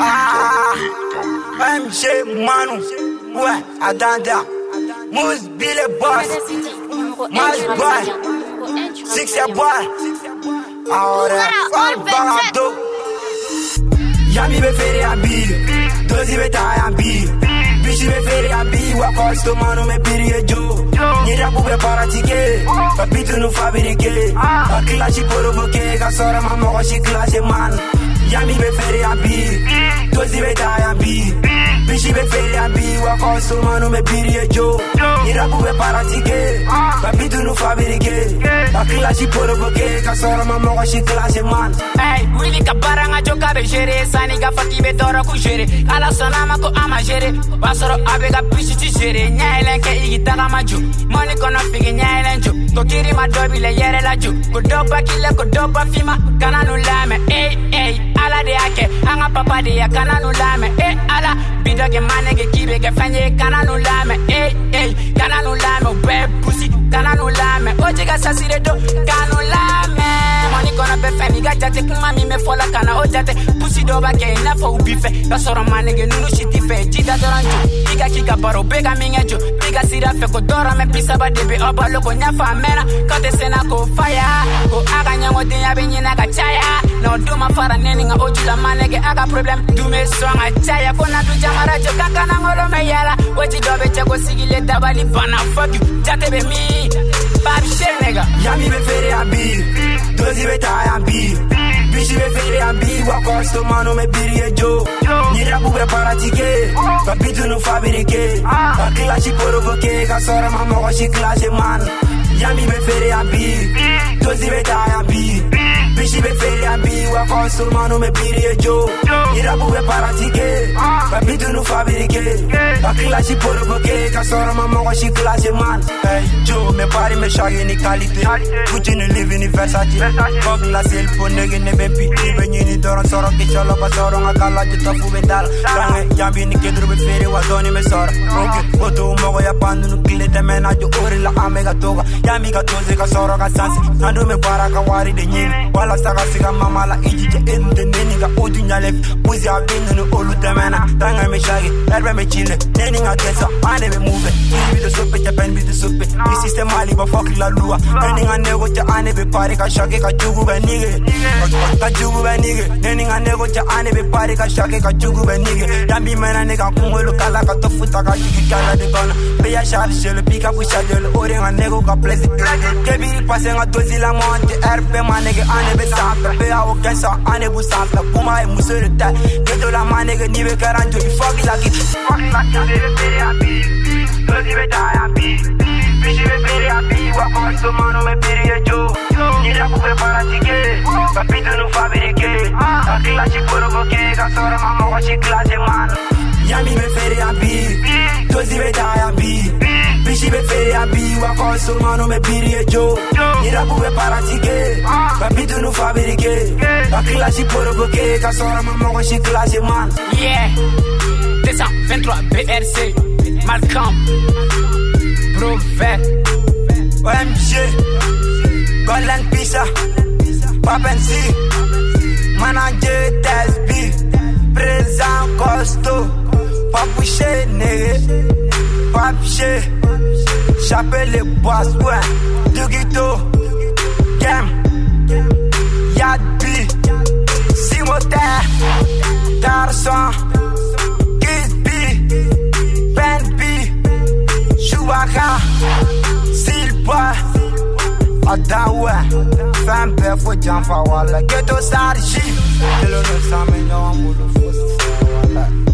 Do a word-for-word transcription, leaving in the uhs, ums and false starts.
Ah, M G Manu, ouais, Adanda, Mousse Billy Boss, Mas Boy, Six Boy, ahora Fal Barado. Yami be fere abi, dozi be tai abi, bishi be fere abi, wa costo mano me piri jo. Nira bube paratike, papitu no fabrique, a classe provoque, gasora mama washi classe man. Yami be fere abi, dozi be tai abi, bishi be fere abi, wa costo mano me piri jo. Nira bube paratike, papitu no fabrique, a classe provoque, gasora mama washi classe man. Hey, Willy Kabaranga joka be jere, sani ga faki be dora ku jere, ala sanama ko ama jere, basoro abega bishi ti jere, nyaile ke igita ga maju, money kono figi nyaile nju, ko kiri ma dobi le yere la ju, ko doba kile ko doba fima, kana no lame, ey ey, ala de ake, anga papa de ya kana no lame, ey ala, bidoge manege kibe ke fanye kana no lame, ey ey, kana no lame, we pussy, kana no lame, ojiga sasire do, kana no lame. Money gonna be femi ga jate kuma mi me fola kana o jate pussy do ba ke na fo bife ka soro manege nunu shiti fe jida doranju diga kika baro bega mingejo diga sira fe ko dora me pisa ba debe oba loko nya fa mena ka te sena ko fire ko aga nyango de ya be nyina ga chaya no do ma fara neni nga ojula manege aga problem do me strong a chaya ko na du jamara jo kaka na ngolo me yala oji do be che ko sigile tabali bana fuck you jate be mi bab nigga. Yami be fere abi, dozi be tai abi, bishi be fere abi, wa costo mano me piri jo. Nira bube paratike, papitu no fabrique, a classe provoque, gasora mama washi classe man. Yami be fere abi, dozi be tai abi, bishi be fere abi, wa costo mano me piri jo. Nira bube paratike, papitu no fabrique, a classe provoque, gasora mama washi classe man. Hey Joe, me pari me shagi ni qualité, Gucci ni live ni Versace, Gog la sel po nege ne bepi, Ibe nyini doron soro ki cholo pa soro nga kala jita fu bendala, Range yambi ni kedru be fere wa doni me soro, Ok, oto umogo ya pandu nu kile te mena jo ori la ame ga toga, Yami ga toze ga soro ga sansi, Nando me para ka wari de nyini, Wala saga siga mama la iji je enu de neni ga udu nyalef, Puzi a bindu nu olu te mena, Range me shagi, erbe me chile, Neni nga kesa, ane be move, Ibi de sope, Japan bi de sope, Di system ali ba fuck la lua, Neni nga nego ja ane be pari ka shake ka jugu be nige, Ka jugu be nige, Neni nga nego ja ane be pari ka shake ka jugu be nige, Yambi mena nega kumwelo kala ka tofuta ka jiki kala de gona, Beya charge le pika pu charge le ore nga nego ka plezi, Kebiri pase nga dozi la monte, R P ma nege ane be sample, Beya o kensa ane bu sample, Kuma e muso de tai, Geto la ma nege ni be karanjo, I fuck la ki, Fuck la ki, Bebe bere abi, Dozi be tai abi, Bishi be bere abi, wa costo mano me piri jo. Nira bube paratike, papitu no fabrique, a classe provoque, gasora mama washi classe man. Yami be fere abi, dozi be tai abi, bishi be fere abi, wa costo mano me piri jo. Nira bube paratike, papitu no fabrique, a classe provoque, gasora mama washi classe man. Yeah, deux cent vingt-trois B R C, Malcolm, Provet, O M G, Golden Pizza, Papensi, Manager Desby, Présent Costo, Papouché Négé, Papiché, Chapelle les boss, ouais, Dugito, Game, Yadbi, Simotaire, Darson, Kidby, Benby, Chewbacca, Silpa, Adawa, Fampe for Jamfa Walla, Ghetto Star Sheep, Hello, Samuel, no one would have